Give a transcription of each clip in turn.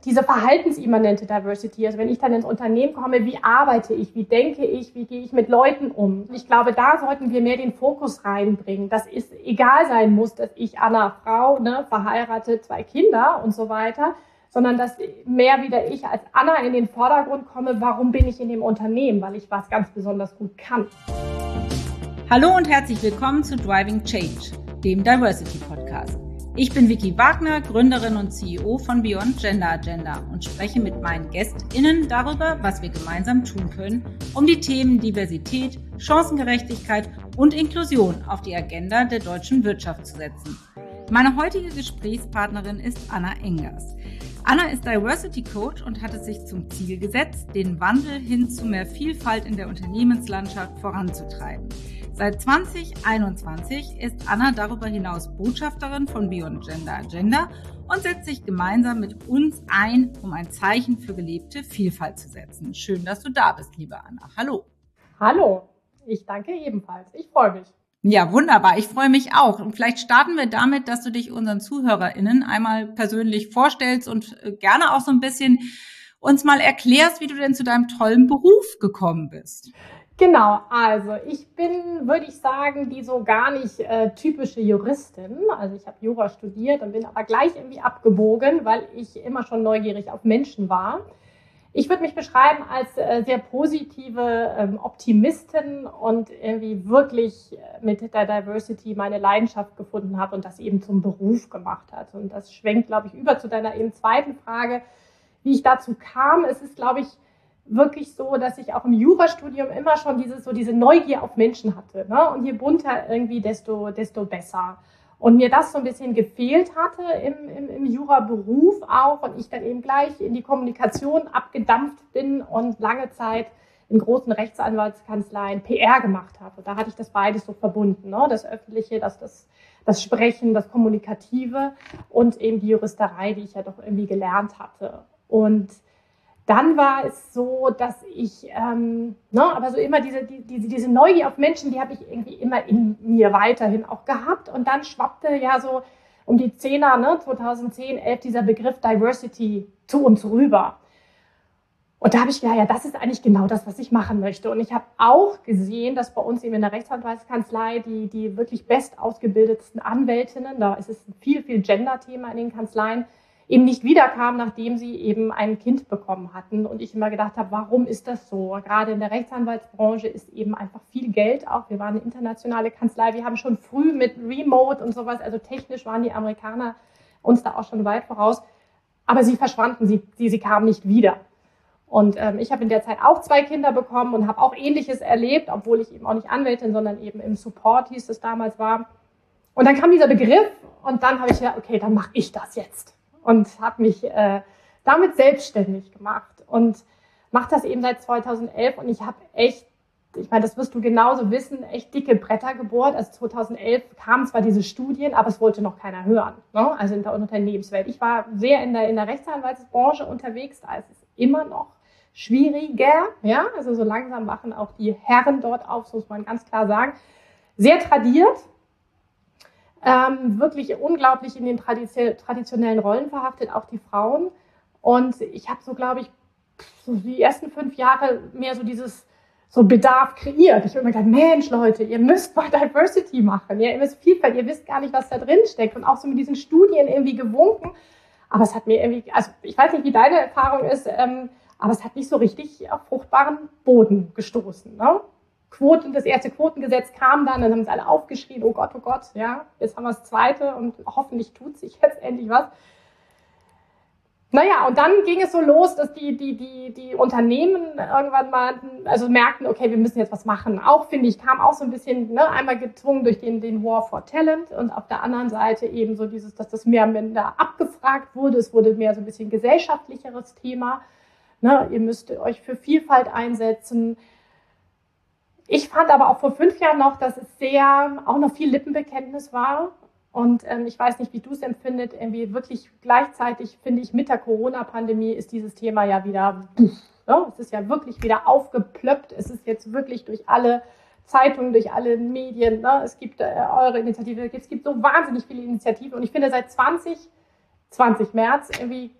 diese verhaltensimmanente Diversity, also wenn ich dann ins Unternehmen komme, wie arbeite ich, wie denke ich, wie gehe ich mit Leuten um? Ich glaube, da sollten wir mehr den Fokus reinbringen, dass es egal sein muss, dass ich Anna, Frau, verheiratet, 2 Kinder und so weiter, sondern dass mehr wieder ich als Anna in den Vordergrund komme, warum bin ich in dem Unternehmen, weil ich was ganz besonders gut kann. Hallo und herzlich willkommen zu Driving Change, dem Diversity Podcast. Ich bin Vicky Wagner, Gründerin und CEO von Beyond Gender Agenda und spreche mit meinen GästInnen darüber, was wir gemeinsam tun können, um die Themen Diversität, Chancengerechtigkeit und Inklusion auf die Agenda der deutschen Wirtschaft zu setzen. Meine heutige Gesprächspartnerin ist Anna Engers. Anna ist Diversity Coach und hat es sich zum Ziel gesetzt, den Wandel hin zu mehr Vielfalt in der Unternehmenslandschaft voranzutreiben. Seit 2021 ist Anna darüber hinaus Botschafterin von Beyond Gender Agenda und setzt sich gemeinsam mit uns ein, um ein Zeichen für gelebte Vielfalt zu setzen. Schön, dass du da bist, liebe Anna. Hallo. Hallo, ich danke ebenfalls. Ich freue mich. Ja, wunderbar. Ich freue mich auch. Und vielleicht starten wir damit, dass du dich unseren ZuhörerInnen einmal persönlich vorstellst und gerne auch so ein bisschen uns mal erklärst, wie du denn zu deinem tollen Beruf gekommen bist. Genau, also ich bin, würde ich sagen, die so gar nicht typische Juristin. Also ich habe Jura studiert und bin aber gleich irgendwie abgebogen, weil ich immer schon neugierig auf Menschen war. Ich würde mich beschreiben als sehr positive Optimistin und irgendwie wirklich mit der Diversity meine Leidenschaft gefunden habe und das eben zum Beruf gemacht hat. Und das schwenkt, glaube ich, über zu deiner eben zweiten Frage, wie ich dazu kam. Es ist, glaube ich, wirklich so, dass ich auch im Jurastudium immer schon diese Neugier auf Menschen hatte. Ne? Und je bunter irgendwie, desto besser. Und mir das so ein bisschen gefehlt hatte im Juraberuf auch und ich dann eben gleich in die Kommunikation abgedampft bin und lange Zeit in großen Rechtsanwaltskanzleien PR gemacht habe. Und da hatte ich das beides so verbunden, ne? Das Öffentliche, das Sprechen, das Kommunikative und eben die Juristerei, die ich ja doch irgendwie gelernt hatte. Und dann war es so, dass ich, aber so immer diese Neugier auf Menschen, die habe ich irgendwie immer in mir weiterhin auch gehabt. Und dann schwappte ja so um die 2010, 11 dieser Begriff Diversity zu uns rüber. Und da habe ich gedacht, ja, das ist eigentlich genau das, was ich machen möchte. Und ich habe auch gesehen, dass bei uns eben in der Rechtsanwaltskanzlei die wirklich best ausgebildetsten Anwältinnen, da ist es ein viel Gender-Thema in den Kanzleien, eben nicht wiederkam, nachdem sie eben ein Kind bekommen hatten. Und ich immer gedacht habe, warum ist das so? Gerade in der Rechtsanwaltsbranche ist eben einfach viel Geld auch. Wir waren eine internationale Kanzlei. Wir haben schon früh mit Remote und sowas, also technisch waren die Amerikaner uns da auch schon weit voraus. Aber sie verschwanden, sie kamen nicht wieder. Und ich habe in der Zeit auch 2 Kinder bekommen und habe auch Ähnliches erlebt, obwohl ich eben auch nicht Anwältin, sondern eben im Support, hieß es damals, war. Und dann kam dieser Begriff und dann habe ich gedacht, okay, dann mache ich das jetzt. Und habe mich damit selbstständig gemacht und mache das eben seit 2011. Und ich habe echt, ich meine, das wirst du genauso wissen, echt dicke Bretter gebohrt. Also 2011 kamen zwar diese Studien, aber es wollte noch keiner hören, ne? Also in der Unternehmenswelt. Ich war sehr in der Rechtsanwaltsbranche unterwegs, da ist es immer noch schwieriger. Ja? Also so langsam wachen auch die Herren dort auf, so muss man ganz klar sagen. Sehr tradiert. Wirklich unglaublich in den traditionellen Rollen verhaftet, auch die Frauen. Und ich habe so, glaube ich, so die ersten 5 Jahre mehr so Bedarf kreiert. Ich habe immer gedacht, Mensch, Leute, ihr müsst mal Diversity machen. Ja, ihr müsst Vielfalt, ihr wisst gar nicht, was da drin steckt. Und auch so mit diesen Studien irgendwie gewunken. Aber es hat mir irgendwie, also ich weiß nicht, wie deine Erfahrung ist, aber es hat nicht so richtig auf fruchtbaren Boden gestoßen, ne? Das erste Quotengesetz kam dann haben es alle aufgeschrien, oh Gott, ja, jetzt haben wir das zweite und hoffentlich tut sich jetzt endlich was. Naja, und dann ging es so los, dass die Unternehmen irgendwann mal, also merkten, okay, wir müssen jetzt was machen. Auch, finde ich, kam auch so ein bisschen, einmal gezwungen durch den War for Talent und auf der anderen Seite eben so dass das mehr abgefragt wurde. Es wurde mehr so ein bisschen gesellschaftlicheres Thema. Ne, ihr müsst euch für Vielfalt einsetzen. Ich fand aber auch vor 5 Jahren noch, dass es auch noch viel Lippenbekenntnis war. Und ich weiß nicht, wie du es empfindest, irgendwie wirklich gleichzeitig, finde ich, mit der Corona-Pandemie ist dieses Thema ja wieder, es ist ja wirklich wieder aufgeplöppt. Es ist jetzt wirklich durch alle Zeitungen, durch alle Medien, ne? Es gibt eure Initiative, es gibt so wahnsinnig viele Initiativen. Und ich finde, seit 20 März irgendwie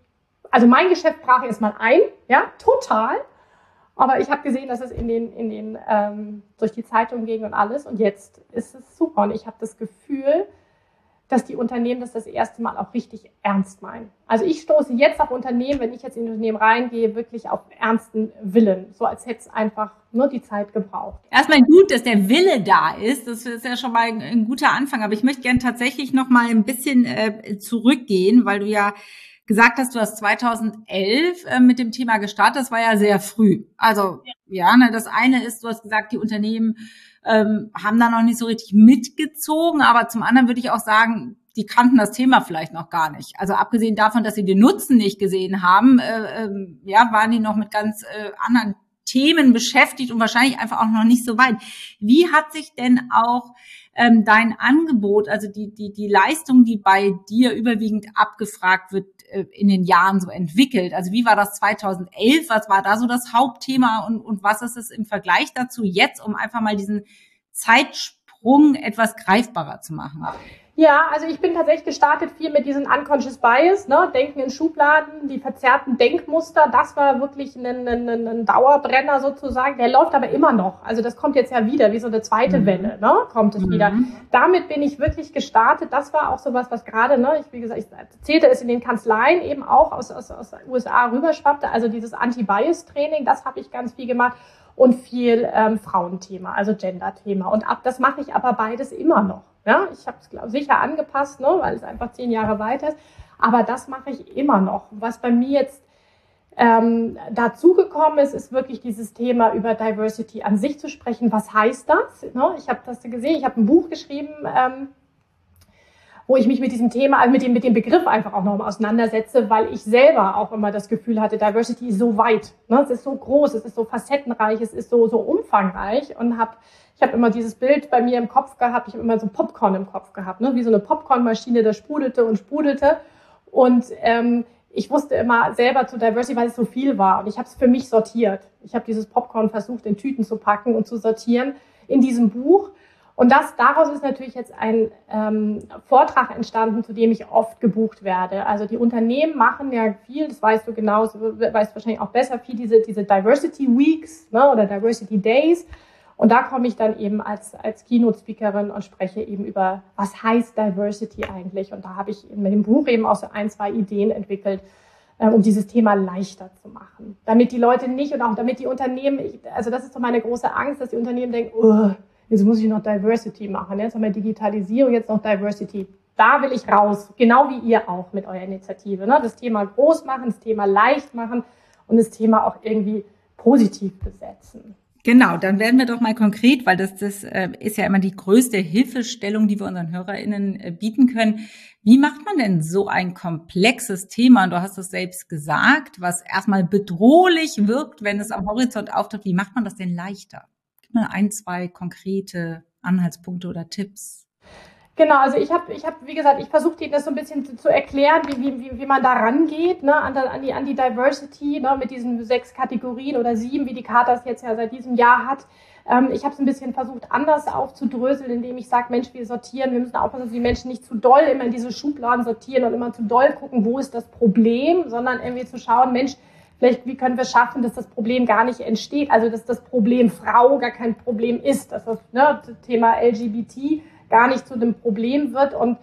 also mein Geschäft brach erstmal ein, ja, total. Aber ich habe gesehen, dass es durch die Zeitung ging und alles. Und jetzt ist es super. Und ich habe das Gefühl, dass die Unternehmen das erste Mal auch richtig ernst meinen. Also ich stoße jetzt auf Unternehmen, wenn ich jetzt in ein Unternehmen reingehe, wirklich auf ernsten Willen. So als hätte es einfach nur die Zeit gebraucht. Erstmal gut, dass der Wille da ist. Das ist ja schon mal ein guter Anfang. Aber ich möchte gerne tatsächlich noch mal ein bisschen zurückgehen, weil du ja gesagt hast, du hast 2011 mit dem Thema gestartet. Das war ja sehr früh. Also das eine ist, du hast gesagt, die Unternehmen haben da noch nicht so richtig mitgezogen. Aber zum anderen würde ich auch sagen, die kannten das Thema vielleicht noch gar nicht. Also abgesehen davon, dass sie den Nutzen nicht gesehen haben, waren die noch mit ganz anderen Themen beschäftigt und wahrscheinlich einfach auch noch nicht so weit. Wie hat sich denn auch dein Angebot, also die Leistung, die bei dir überwiegend abgefragt wird, in den Jahren so entwickelt? Also wie war das 2011? Was war da so das Hauptthema und was ist es im Vergleich dazu jetzt, um einfach mal diesen Zeitsprung etwas greifbarer zu machen? Ja, also ich bin tatsächlich gestartet viel mit diesen Unconscious Bias, ne? Denken in Schubladen, die verzerrten Denkmuster. Das war wirklich ein Dauerbrenner sozusagen. Der läuft aber immer noch. Also das kommt jetzt ja wieder, wie so eine zweite Welle, ne? Kommt es wieder. Damit bin ich wirklich gestartet. Das war auch sowas, was gerade, ne? Wie gesagt, ich erzählte es in den Kanzleien eben auch aus den USA rüberschwappte. Also dieses Anti-Bias-Training, das habe ich ganz viel gemacht. Und viel Frauenthema, also Gender-Thema. Und das mache ich aber beides immer noch. Ja, ich habe es sicher angepasst, ne, weil es einfach 10 Jahre weiter ist. Aber das mache ich immer noch. Was bei mir jetzt dazugekommen ist, ist wirklich dieses Thema über Diversity an sich zu sprechen. Was heißt das? Ne? Ich habe das gesehen, ich habe ein Buch geschrieben, wo ich mich mit diesem Thema, also mit dem Begriff einfach auch nochmal auseinandersetze, weil ich selber auch immer das Gefühl hatte, Diversity ist so weit, ne? Es ist so groß, es ist so facettenreich, es ist so umfangreich und ich habe immer dieses Bild bei mir im Kopf gehabt, ich habe immer so Popcorn im Kopf gehabt, ne? Wie so eine Popcornmaschine, das sprudelte und sprudelte und ich wusste immer selber zu Diversity, weil es so viel war und ich habe es für mich sortiert. Ich habe dieses Popcorn versucht, in Tüten zu packen und zu sortieren in diesem Buch. Und daraus ist natürlich jetzt ein Vortrag entstanden, zu dem ich oft gebucht werde. Also die Unternehmen machen ja viel, das weißt du genauso, weißt wahrscheinlich auch besser, viel diese Diversity Weeks, ne, oder Diversity Days. Und da komme ich dann eben als Keynote-Speakerin und spreche eben über, was heißt Diversity eigentlich? Und da habe ich mit dem Buch eben auch so 2 Ideen entwickelt, um dieses Thema leichter zu machen. Damit die Leute nicht und auch damit die Unternehmen, also das ist so meine große Angst, dass die Unternehmen denken, oh, jetzt muss ich noch Diversity machen. Jetzt haben wir Digitalisierung, jetzt noch Diversity. Da will ich raus, genau wie ihr auch mit eurer Initiative. Ne? Das Thema groß machen, das Thema leicht machen und das Thema auch irgendwie positiv besetzen. Genau, dann werden wir doch mal konkret, weil das ist ja immer die größte Hilfestellung, die wir unseren HörerInnen bieten können. Wie macht man denn so ein komplexes Thema, und du hast es selbst gesagt, was erstmal bedrohlich wirkt, wenn es am Horizont auftaucht, wie macht man das denn leichter? Gib mal 1, 2 konkrete Anhaltspunkte oder Tipps. Genau, also ich habe, wie gesagt, ich versuche Ihnen das so ein bisschen zu erklären, wie man da rangeht, ne, an die Diversity, ne, mit diesen 6 Kategorien oder 7, wie die Charta es jetzt ja seit diesem Jahr hat. Ich habe es ein bisschen versucht, anders aufzudröseln, indem ich sage, Mensch, wir müssen aufpassen, dass die Menschen nicht zu doll immer in diese Schubladen sortieren und immer zu doll gucken, wo ist das Problem, sondern irgendwie zu schauen, Mensch, vielleicht, wie können wir schaffen, dass das Problem gar nicht entsteht, also dass das Problem Frau gar kein Problem ist, dass das Thema LGBT gar nicht zu dem Problem wird und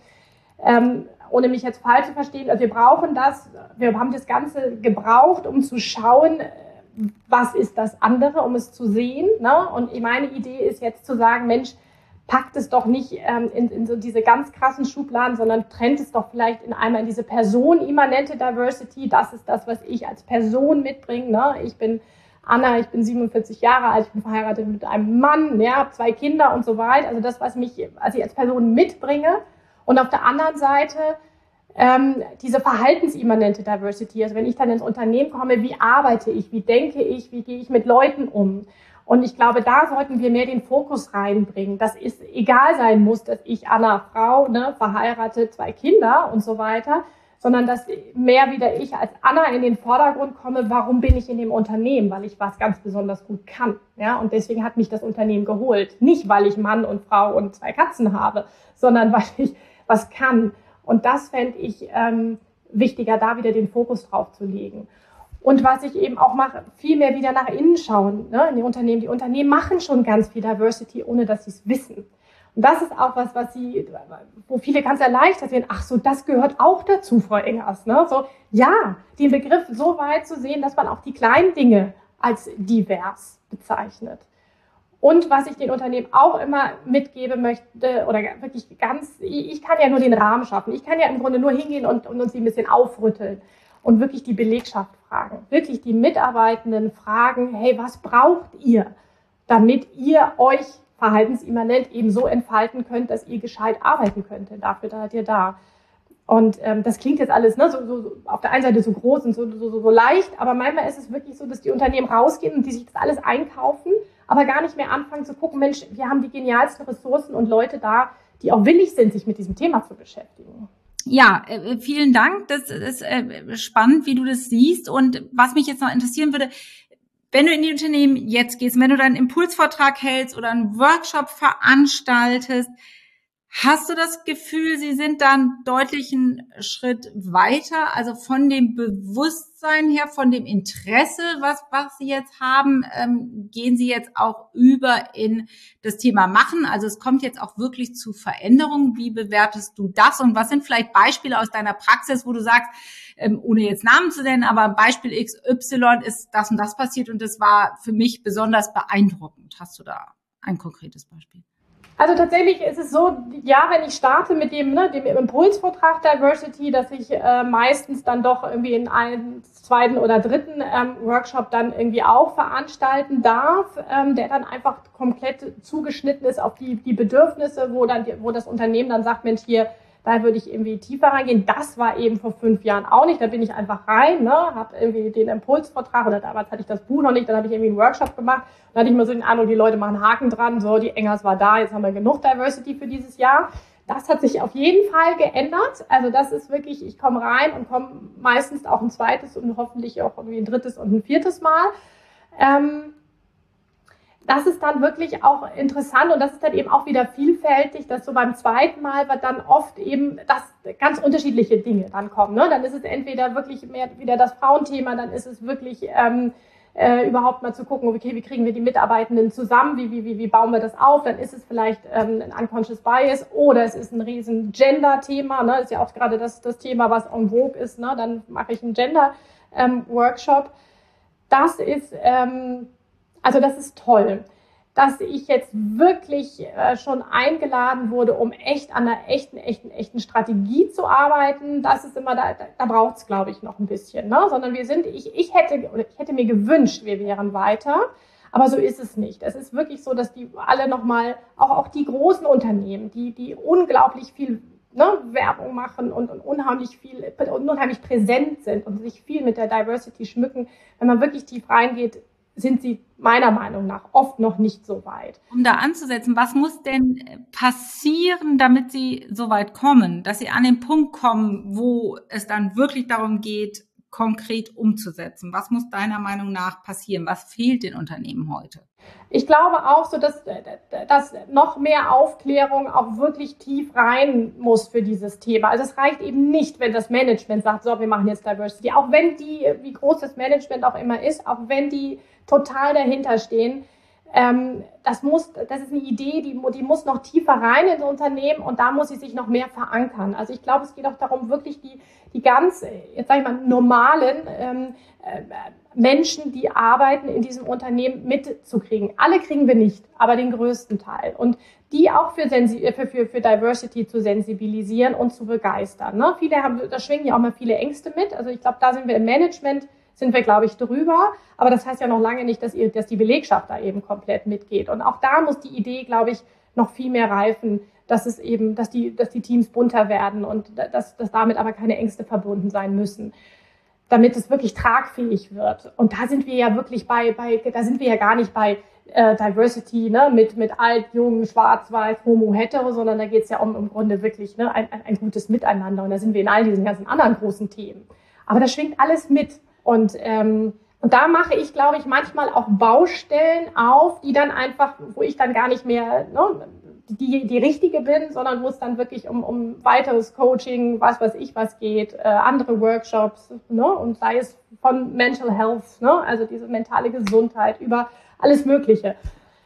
ohne mich jetzt falsch zu verstehen, also wir haben das Ganze gebraucht, um zu schauen, was ist das andere, um es zu sehen, ne? Und meine Idee ist jetzt zu sagen, Mensch, packt es doch nicht in so diese ganz krassen Schubladen, sondern trennt es doch vielleicht einmal in diese personenimmanente Diversity, das ist das, was ich als Person mitbringe, ne? Ich bin Anna, ich bin 47 Jahre alt, ich bin verheiratet mit einem Mann, ja, habe 2 Kinder und so weiter. Also das, was ich als Person mitbringe. Und auf der anderen Seite diese verhaltensimmanente Diversity. Also wenn ich dann ins Unternehmen komme, wie arbeite ich, wie denke ich, wie gehe ich mit Leuten um? Und ich glaube, da sollten wir mehr den Fokus reinbringen, dass es egal sein muss, dass ich Anna, Frau, ne, verheiratet, 2 Kinder und so weiter, sondern dass mehr wieder ich als Anna in den Vordergrund komme, warum bin ich in dem Unternehmen, weil ich was ganz besonders gut kann. Ja? Und deswegen hat mich das Unternehmen geholt. Nicht, weil ich Mann und Frau und 2 Katzen habe, sondern weil ich was kann. Und das fände ich wichtiger, da wieder den Fokus drauf zu legen. Und was ich eben auch mache, viel mehr wieder nach innen schauen, ne, in die Unternehmen. Die Unternehmen machen schon ganz viel Diversity, ohne dass sie es wissen. Und das ist auch was, wo viele ganz erleichtert werden. Ach so, das gehört auch dazu, Frau Engers, ne? So, ja, den Begriff so weit zu sehen, dass man auch die kleinen Dinge als divers bezeichnet. Und was ich den Unternehmen auch immer mitgeben möchte, oder wirklich ich kann ja nur den Rahmen schaffen. Ich kann ja im Grunde nur hingehen und uns die ein bisschen aufrütteln und wirklich die Belegschaft fragen. Wirklich die Mitarbeitenden fragen, hey, was braucht ihr, damit ihr euch verhaltensimmanent eben so entfalten könnt, dass ihr gescheit arbeiten könnt. Denn dafür seid ihr da. Und das klingt jetzt alles so auf der einen Seite so groß und so leicht, aber manchmal ist es wirklich so, dass die Unternehmen rausgehen und die sich das alles einkaufen, aber gar nicht mehr anfangen zu gucken, Mensch, wir haben die genialsten Ressourcen und Leute da, die auch willig sind, sich mit diesem Thema zu beschäftigen. Ja, vielen Dank. Das ist spannend, wie du das siehst. Und was mich jetzt noch interessieren würde, wenn du in die Unternehmen jetzt gehst, wenn du deinen Impulsvortrag hältst oder einen Workshop veranstaltest, hast du das Gefühl, sie sind dann deutlich einen Schritt weiter, also von dem Bewusstsein her, von dem Interesse, was sie jetzt haben, gehen sie jetzt auch über in das Thema Machen? Also es kommt jetzt auch wirklich zu Veränderungen. Wie bewertest du das? Und was sind vielleicht Beispiele aus deiner Praxis, wo du sagst, ohne jetzt Namen zu nennen, aber Beispiel XY ist das und das passiert und das war für mich besonders beeindruckend. Hast du da ein konkretes Beispiel? Also tatsächlich ist es so, ja, wenn ich starte mit dem Impulsvortrag Diversity, dass ich meistens dann doch irgendwie in einen zweiten oder dritten Workshop dann irgendwie auch veranstalten darf, der dann einfach komplett zugeschnitten ist auf die Bedürfnisse, wo das Unternehmen dann sagt, Mensch, hier, da würde ich irgendwie tiefer reingehen. Das war eben vor 5 Jahren auch nicht. Da bin ich einfach rein, ne, habe irgendwie den Impulsvortrag, oder damals hatte ich das Buch noch nicht, dann habe ich irgendwie einen Workshop gemacht. Dann hatte ich mal so den Eindruck, die Leute machen Haken dran, so, die Engers war da, jetzt haben wir genug Diversity für dieses Jahr. Das hat sich auf jeden Fall geändert. Also das ist wirklich, ich komme rein und komme meistens auch ein zweites und hoffentlich auch irgendwie ein drittes und ein viertes Mal. Das ist dann wirklich auch interessant und das ist dann eben auch wieder vielfältig, dass so beim zweiten Mal wird dann oft eben ganz unterschiedliche Dinge dann kommen. Ne? Dann ist es entweder wirklich mehr wieder das Frauenthema, dann ist es wirklich überhaupt mal zu gucken, okay, wie kriegen wir die Mitarbeitenden zusammen, wie bauen wir das auf, dann ist es vielleicht ein Unconscious Bias oder es ist ein riesen Gender-Thema, ne? Ist ja auch gerade das Thema, was en vogue ist, ne? Dann mache ich einen Gender-Workshop. Das ist toll, dass ich jetzt wirklich schon eingeladen wurde, um echt an einer echten Strategie zu arbeiten. Das ist immer, da braucht es, glaube ich, noch ein bisschen, ne? Sondern ich hätte mir gewünscht, wir wären weiter, aber so ist es nicht. Es ist wirklich so, dass die alle nochmal, auch die großen Unternehmen, die unglaublich viel, ne, Werbung machen und unheimlich präsent sind und sich viel mit der Diversity schmücken, wenn man wirklich tief reingeht, sind sie meiner Meinung nach oft noch nicht so weit. Um da anzusetzen, was muss denn passieren, damit Sie so weit kommen, dass Sie an den Punkt kommen, wo es dann wirklich darum geht, konkret umzusetzen? Was muss deiner Meinung nach passieren? Was fehlt den Unternehmen heute? Ich glaube auch so, dass noch mehr Aufklärung auch wirklich tief rein muss für dieses Thema. Also es reicht eben nicht, wenn das Management sagt, so, wir machen jetzt Diversity. Auch wenn wie groß das Management auch immer ist, auch wenn die total dahinter stehen. Das ist eine Idee, die muss noch tiefer rein ins Unternehmen und da muss sie sich noch mehr verankern. Also ich glaube, es geht auch darum, wirklich die ganz, jetzt sage ich mal, normalen Menschen, die arbeiten in diesem Unternehmen mitzukriegen. Alle kriegen wir nicht, aber den größten Teil. Und die auch für Diversity zu sensibilisieren und zu begeistern. Ne? Da schwingen ja auch mal viele Ängste mit. Also ich glaube, da sind wir im Management, glaube ich, drüber. Aber das heißt ja noch lange nicht, dass die Belegschaft da eben komplett mitgeht. Und auch da muss die Idee, glaube ich, noch viel mehr reifen, dass die Teams bunter werden und dass damit aber keine Ängste verbunden sein müssen, damit es wirklich tragfähig wird. Und da sind wir ja wirklich da sind wir ja gar nicht bei Diversity, ne, mit alt, jung, schwarz, weiß, homo, hetero, sondern da geht es ja im Grunde wirklich, ne, ein gutes Miteinander. Und da sind wir in all diesen ganzen anderen großen Themen. Aber da schwingt alles mit. Und da mache ich, glaube ich, manchmal auch Baustellen auf, die dann einfach, wo ich dann gar nicht mehr, ne, die Richtige bin, sondern wo es dann wirklich um weiteres Coaching, was geht, andere Workshops, ne? Und sei es von Mental Health, ne? Also diese mentale Gesundheit, über alles Mögliche.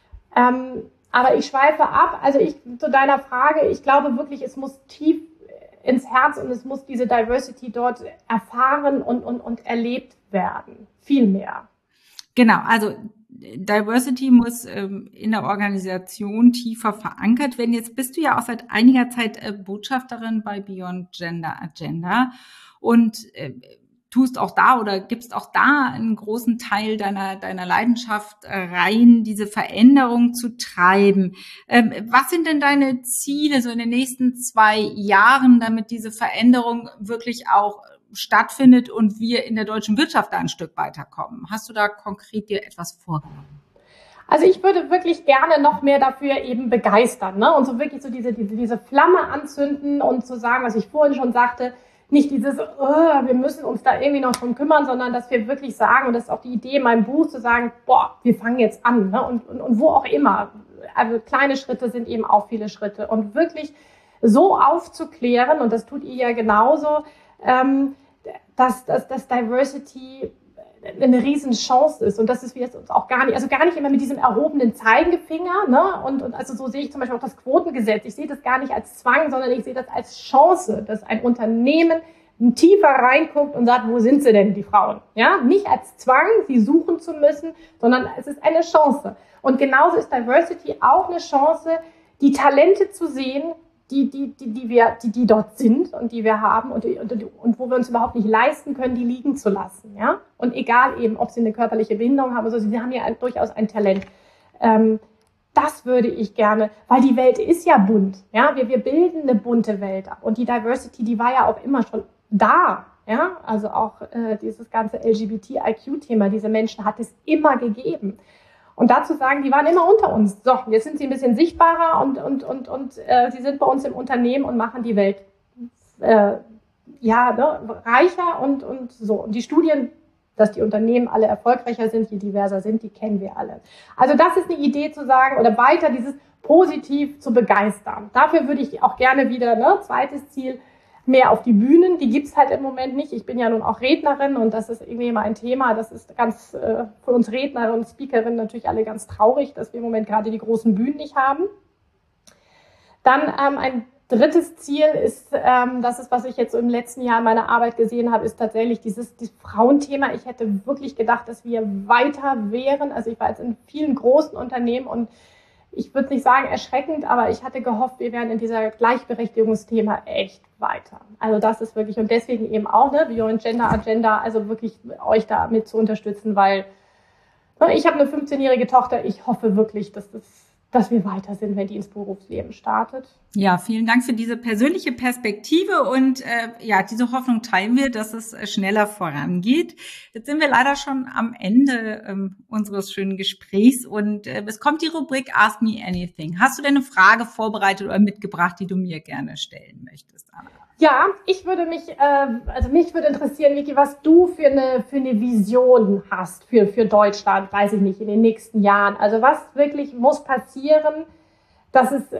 Aber ich schweife ab. Also zu deiner Frage, ich glaube wirklich, es muss tief ins Herz und es muss diese Diversity dort erfahren und erlebt werden. Viel mehr. Genau, also Diversity muss in der Organisation tiefer verankert werden. Jetzt bist du ja auch seit einiger Zeit Botschafterin bei Beyond Gender Agenda und tust auch da oder gibst auch da einen großen Teil deiner Leidenschaft rein, diese Veränderung zu treiben. Was sind denn deine Ziele so in den nächsten 2 Jahren, damit diese Veränderung wirklich auch stattfindet und wir in der deutschen Wirtschaft da ein Stück weiterkommen? Hast du da konkret dir etwas vorgenommen? Also ich würde wirklich gerne noch mehr dafür eben begeistern, ne? Und so wirklich so diese Flamme anzünden und zu sagen, was ich vorhin schon sagte, nicht dieses, wir müssen uns da irgendwie noch drum kümmern, sondern dass wir wirklich sagen, und das ist auch die Idee in meinem Buch, zu sagen, wir fangen jetzt an, ne? Und wo auch immer. Also kleine Schritte sind eben auch viele Schritte. Und wirklich so aufzuklären, und das tut ihr ja genauso, dass Diversity eine Riesenchance ist und das ist wir jetzt uns auch gar nicht immer mit diesem erhobenen Zeigefinger, ne? Und also so sehe ich zum Beispiel auch das Quotengesetz. Ich sehe das gar nicht als Zwang, sondern ich sehe das als Chance, dass ein Unternehmen tiefer reinguckt und sagt, wo sind sie denn, die Frauen? Ja, nicht als Zwang, sie suchen zu müssen, sondern es ist eine Chance. Und genauso ist Diversity auch eine Chance, die Talente zu sehen, die dort sind und die wir haben und wo wir uns überhaupt nicht leisten können, die liegen zu lassen, ja. Und egal eben, ob sie eine körperliche Behinderung haben oder so, sie haben ja durchaus ein Talent. Das würde ich gerne, weil die Welt ist ja bunt, ja. Wir bilden eine bunte Welt ab und die Diversity, die war ja auch immer schon da, ja. Also auch dieses ganze LGBTIQ-Thema, diese Menschen hat es immer gegeben. Und dazu sagen, die waren immer unter uns. So, jetzt sind sie ein bisschen sichtbarer und sie sind bei uns im Unternehmen und machen die Welt reicher und so. Und die Studien, dass die Unternehmen alle erfolgreicher sind, je diverser sind, die kennen wir alle. Also das ist eine Idee zu sagen oder weiter dieses positiv zu begeistern. Dafür würde ich auch gerne wieder, zweites Ziel, mehr auf die Bühnen, die gibt's halt im Moment nicht. Ich bin ja nun auch Rednerin und das ist irgendwie immer ein Thema, das ist ganz für uns Redner und Speakerinnen natürlich alle ganz traurig, dass wir im Moment gerade die großen Bühnen nicht haben. Dann ein drittes Ziel ist, das ist, was ich jetzt so im letzten Jahr in meiner Arbeit gesehen habe, ist tatsächlich dieses Frauenthema. Ich hätte wirklich gedacht, dass wir weiter wären. Also ich war jetzt in vielen großen Unternehmen und ich würde nicht sagen erschreckend, aber ich hatte gehofft, wir wären in dieser Gleichberechtigungsthema echt weiter. Also das ist wirklich, und deswegen eben auch, Beyond Gender Agenda, also wirklich euch da mit zu unterstützen, weil ich habe eine 15-jährige Tochter, ich hoffe wirklich, dass wir weiter sind, wenn die ins Berufsleben startet. Ja, vielen Dank für diese persönliche Perspektive und diese Hoffnung teilen wir, dass es schneller vorangeht. Jetzt sind wir leider schon am Ende unseres schönen Gesprächs und es kommt die Rubrik Ask Me Anything. Hast du denn eine Frage vorbereitet oder mitgebracht, die du mir gerne stellen möchtest, Anna? Ja, mich würde interessieren, Vicky, was du für eine Vision hast für Deutschland, weiß ich nicht, in den nächsten Jahren. Also was wirklich muss passieren, dass es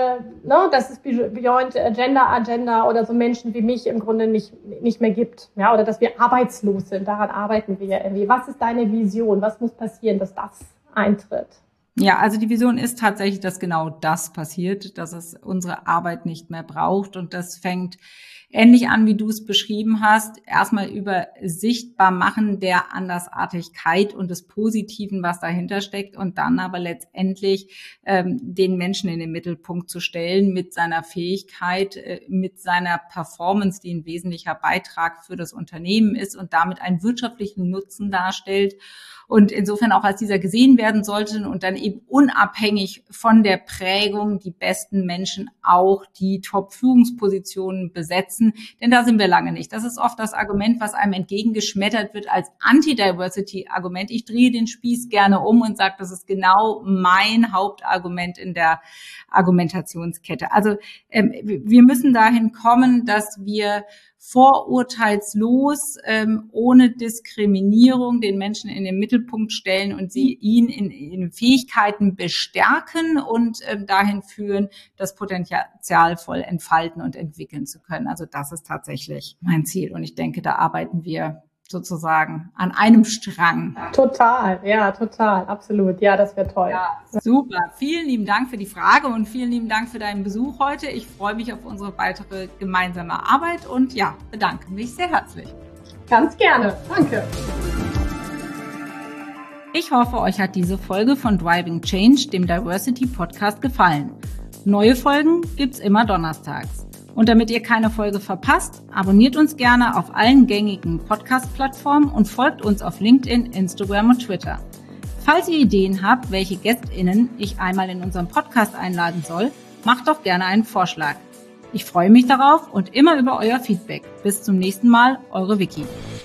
Beyond Gender Agenda oder so Menschen wie mich im Grunde nicht mehr gibt, ja, oder dass wir arbeitslos sind. Daran arbeiten wir ja irgendwie. Was ist deine Vision? Was muss passieren, dass das eintritt? Ja, also die Vision ist tatsächlich, dass genau das passiert, dass es unsere Arbeit nicht mehr braucht. Und das fängt ähnlich an, wie du es beschrieben hast, erstmal über Sichtbarmachen der Andersartigkeit und des Positiven, was dahinter steckt, und dann aber letztendlich den Menschen in den Mittelpunkt zu stellen mit seiner Fähigkeit, mit seiner Performance, die ein wesentlicher Beitrag für das Unternehmen ist und damit einen wirtschaftlichen Nutzen darstellt. Und insofern auch als dieser gesehen werden sollte und dann eben unabhängig von der Prägung die besten Menschen auch die Top-Führungspositionen besetzen. Denn da sind wir lange nicht. Das ist oft das Argument, was einem entgegengeschmettert wird als Anti-Diversity-Argument. Ich drehe den Spieß gerne um und sage, das ist genau mein Hauptargument in der Argumentationskette. Also wir müssen dahin kommen, dass wir vorurteilslos, ohne Diskriminierung den Menschen in den Mittelpunkt stellen und ihn in Fähigkeiten bestärken und dahin führen, das Potenzial voll entfalten und entwickeln zu können. Also das ist tatsächlich mein Ziel und ich denke, da arbeiten wir sozusagen an einem Strang. Total, ja, total, absolut. Ja, das wäre toll. Ja, super. Vielen lieben Dank für die Frage und vielen lieben Dank für deinen Besuch heute. Ich freue mich auf unsere weitere gemeinsame Arbeit und ja, bedanke mich sehr herzlich. Ganz gerne. Danke. Ich hoffe, euch hat diese Folge von Driving Change, dem Diversity Podcast, gefallen. Neue Folgen gibt's immer donnerstags. Und damit ihr keine Folge verpasst, abonniert uns gerne auf allen gängigen Podcast-Plattformen und folgt uns auf LinkedIn, Instagram und Twitter. Falls ihr Ideen habt, welche GästInnen ich einmal in unserem Podcast einladen soll, macht doch gerne einen Vorschlag. Ich freue mich darauf und immer über euer Feedback. Bis zum nächsten Mal, eure Vicky.